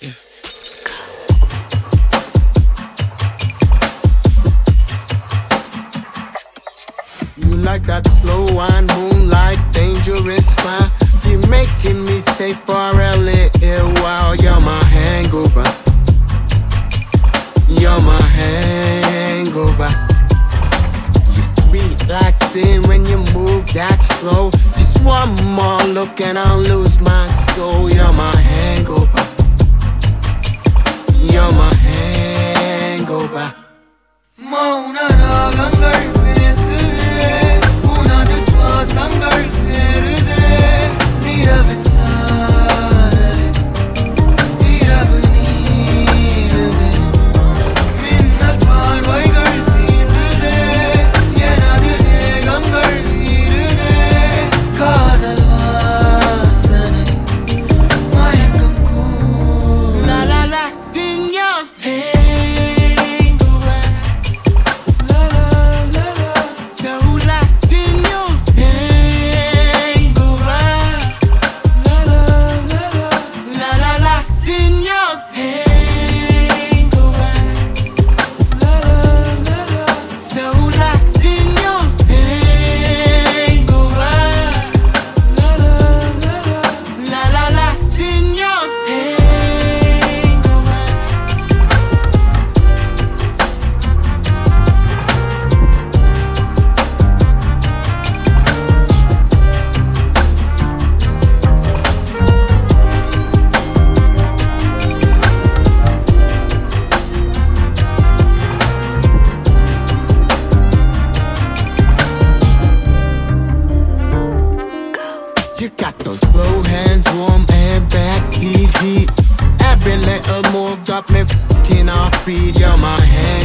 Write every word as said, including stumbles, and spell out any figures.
Yeah. You like that slow wine, moonlight, dangerous smile. You're making me stay for a little while. You're my hangover. You're my hangover. You sweet like sin when you move that slow. Just one more look and I'll lose my soul. You're my hangover. You're my hangover. மௌன ராகங்கள் பேசுதே உனது சுவாசங்கள் சேருதே நிலவின் சாரல் இரவு நீளுதே மின்னல் பார்வைகள் தீண்டுதே எனது தேகங்கள் ஈருதே காதல் வாசனை மயக்கம் கூடும் La la la, sting your head. You got those slow hands, warm and backseat heat. Every little move got me fucking off beat. You're my hand.